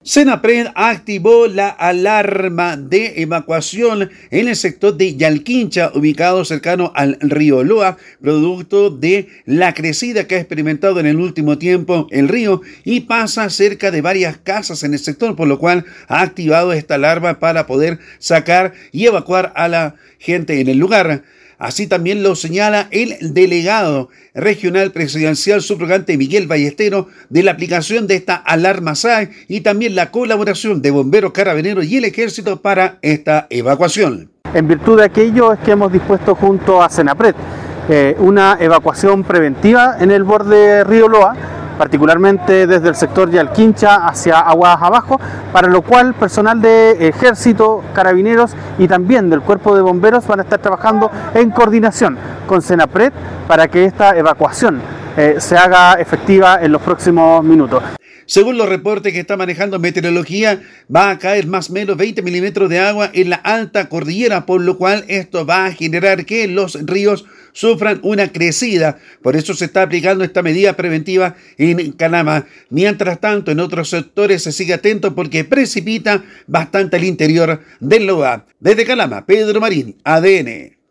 Senapred activó la alarma de evacuación en el sector de Yalquincha, ubicado cercano al río Loa, producto de la crecida que ha experimentado en el último tiempo el río y pasa cerca de varias casas en el sector, por lo cual ha activado esta alarma para poder sacar y evacuar a la gente en el lugar. Así también lo señala el delegado regional presidencial subrogante Miguel Ballestero de la aplicación de esta alarma SAE y también la colaboración de bomberos, carabineros y el ejército para esta evacuación. En virtud de aquello es que hemos dispuesto junto a Senapred una evacuación preventiva en el borde río Loa, particularmente desde el sector Yalquincha hacia aguas abajo, para lo cual personal de ejército, carabineros y también del cuerpo de bomberos van a estar trabajando en coordinación con Senapred para que esta evacuación se haga efectiva en los próximos minutos. Según los reportes que está manejando Meteorología, va a caer más o menos 20 milímetros de agua en la alta cordillera, por lo cual esto va a generar que los ríos sufran una crecida. Por eso se está aplicando esta medida preventiva en Calama. Mientras tanto, en otros sectores se sigue atento porque precipita bastante al interior del Loa. Desde Calama, Pedro Marín, ADN.